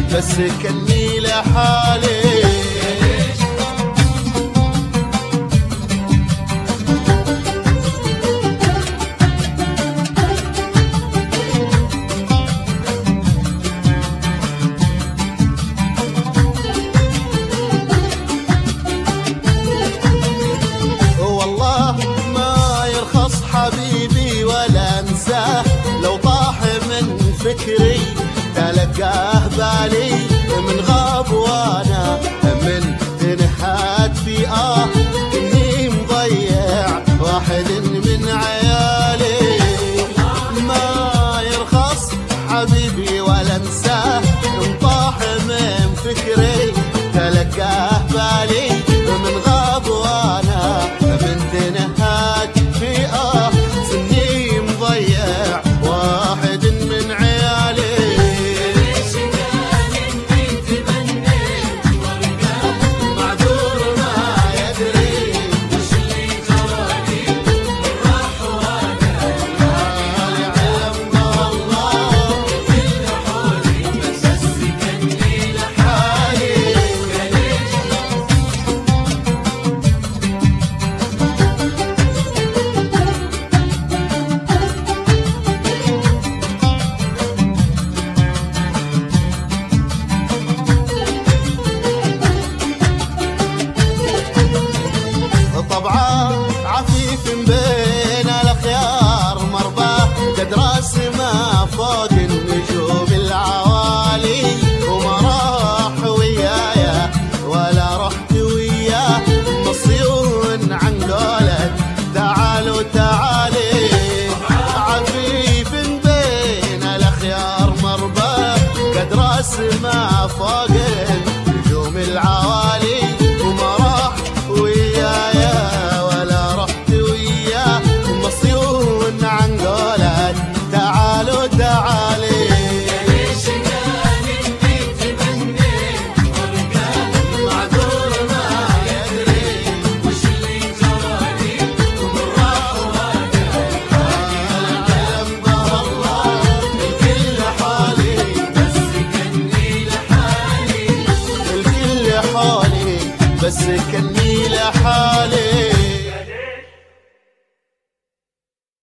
بس كني لحالي. والله ما يرخص حبيبي ولا انساه، لو طاح من فكري تلقاه بالي، من غاب وانا من تنحات في اني مضيع واحد من عيالي. ما يرخص حبيبي ولا انساه، ان طاح من فكري تلقاه بالي، من غاب وانا من تنهات في سني مضيع واحد من عيالي. طبعا عفيف بين الاخيار مرباه، قد راسمه فوق النجوم العوالي، وما راح ويايا ولا رحت وياه، مصيون عن قولك تعالوا تعالي. عفيف بين الاخيار مرباه، قد راسمه فوق النجوم العوالي،